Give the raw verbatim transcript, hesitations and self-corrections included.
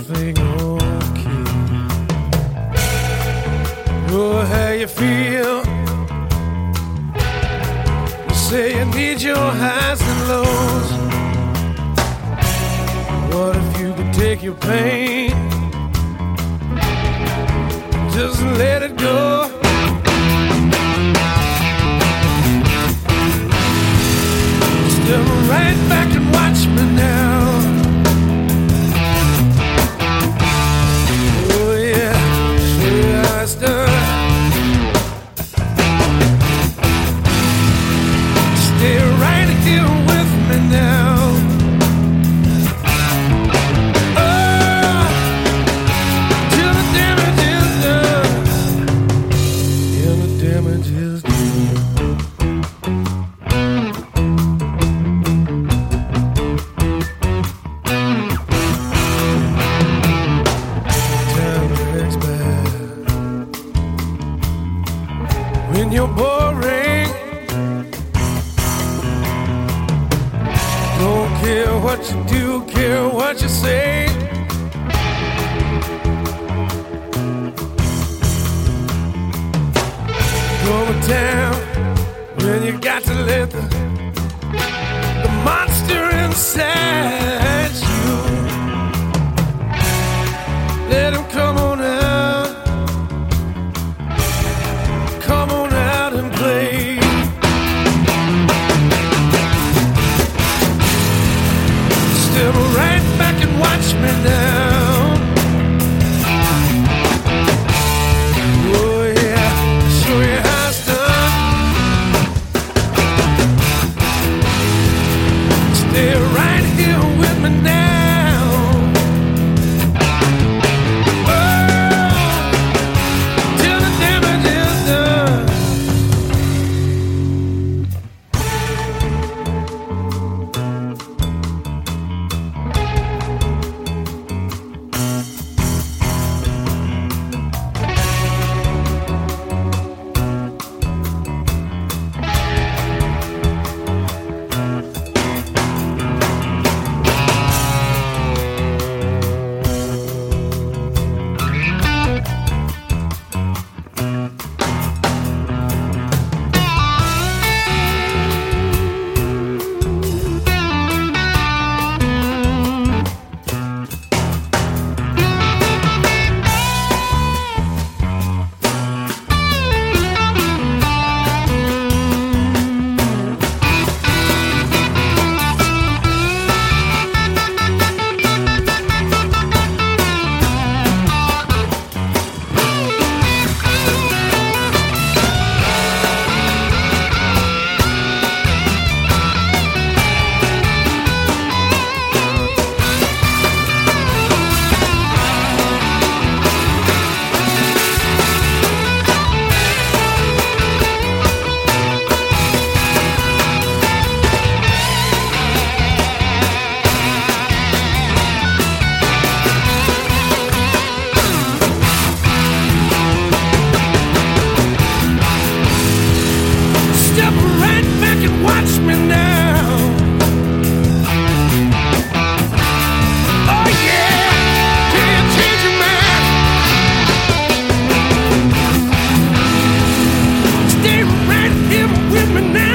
everything okay? Oh, how you feel? You say you need your highs and lows. What if you could take your pain, just let it go? Step right back and watch me now. Oh yeah, show you how it's done. Stay right here with me now. Oh, till the damage is done. Till the damage is done. When you're boring, don't care what you do, care what you say. Go to town when you got to let the, the monster inside you, let him come on out. Come on out and play. Step right back and watch me now. Oh yeah, show you how it's done. Stay right here with me now. Oh, till the damage is done. Step right back and watch me now. Oh yeah, can't change your mind. Stay right here with me now.